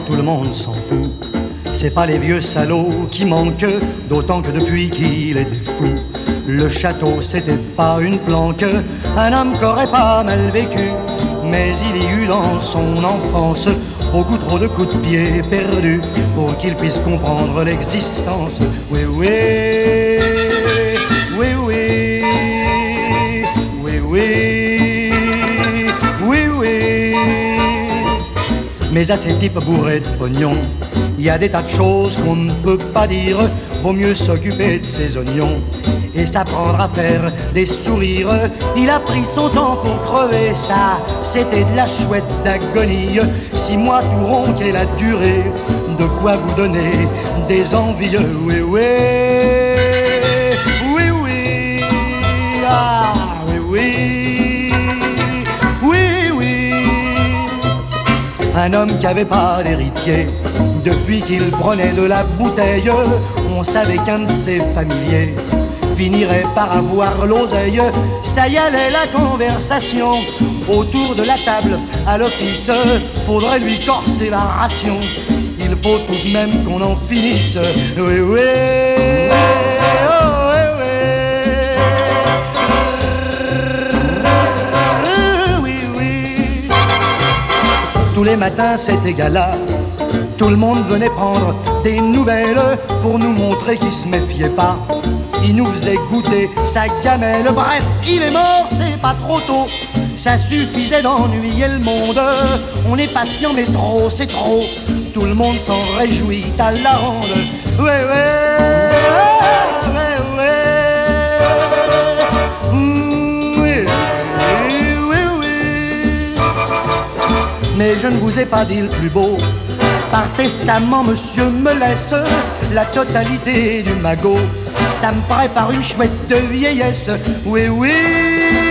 tout le monde s'en fout. C'est pas les vieux salauds qui manquent, d'autant que depuis qu'il était fou, le château c'était pas une planque, un homme qu'aurait pas mal vécu. Mais il y eut dans son enfance beaucoup trop de coups de pied perdus pour qu'il puisse comprendre l'existence. Oui, oui, oui, oui, oui, oui, oui, oui. Mais à ces types bourrés de pognon, il y a des tas de choses qu'on ne peut pas dire. Vaut mieux s'occuper de ses oignons et s'apprendre à faire des sourires. Il a pris son temps pour crever ça, c'était de la chouette d'agonie. 6 mois tout rond qu'elle a duré, de quoi vous donner des envieux. Oui, oui, oui, oui, ah, oui, oui, oui, oui. Un homme qui avait pas d'héritier, depuis qu'il prenait de la bouteille, on savait qu'un de ses familiers finirait par avoir l'oseille. Ça y allait la conversation autour de la table à l'office. Faudrait lui corser la ration, il faut tout de même qu'on en finisse. Oui, oui, oh, oui, oui, oui, oui. Tous les matins c'était gala, tout le monde venait prendre des nouvelles pour nous montrer qu'il se méfiait pas. Il nous faisait goûter sa gamelle. Bref, il est mort, c'est pas trop tôt. Ça suffisait d'ennuyer le monde. On est patient mais trop, c'est trop. Tout le monde s'en réjouit à la ronde. Ouais, ouais, ouais, ouais. Oui, oui, oui. Mais je ne vous ai pas dit le plus beau. Par testament, monsieur me laisse la totalité du magot. Ça me prépare une chouette de vieillesse. Oui, oui,